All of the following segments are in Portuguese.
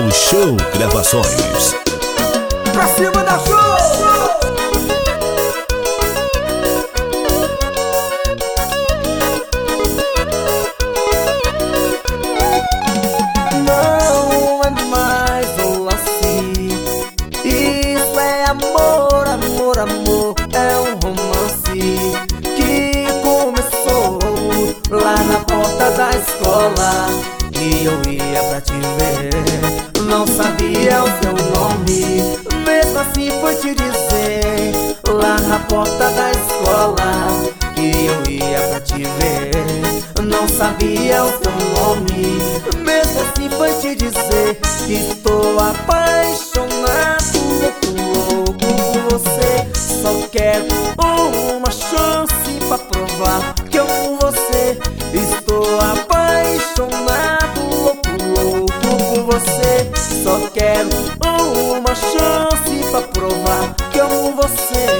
No Show Gravações. Pra cima da show! Não é mais um lance. Isso é amor, amor, amor. É um romance que começou lá na porta da escola. E eu ia pra te ver, não sabia o teu nome, mesmo assim foi te dizer, lá na porta da escola. E eu ia pra te ver, não sabia o teu nome, mesmo assim foi te dizer, estou apaixonado, louco por você. Só quero uma chance pra provar que eu amo você. Estou apaixonado, louco por você. Só quero uma chance pra provar que eu amo você.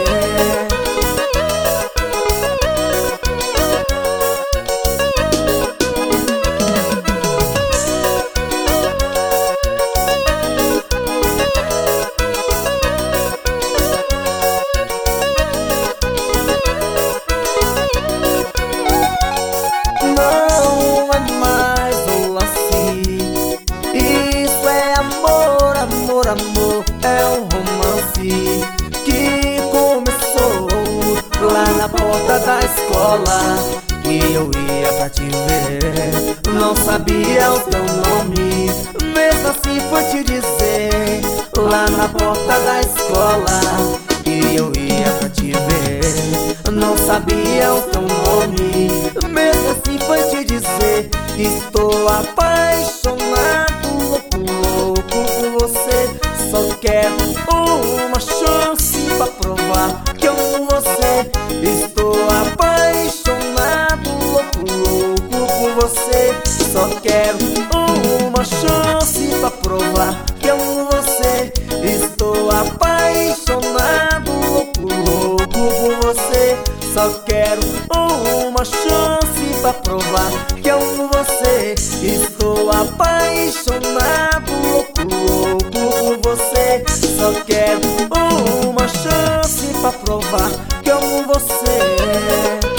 Não é mais um lance. Isso é amor, amor, amor. É um romance que começou lá na porta da escola. E eu ia pra te ver, não sabia o teu nome, mesmo assim foi te dizer, lá na porta da escola. E eu ia pra te ver, não sabia o teu nome, mesmo assim foi te dizer, estou apaixonado, louco por você. Só quero uma chance pra provar que eu amo você. Estou apaixonado, louco por você. Só quero uma chance pra provar que eu amo você. Estou apaixonado, louco por você. Só quero uma chance pra provar que eu amo você. Estou apaixonado, louco por você. Só quero uma chance pra provar que eu amo você.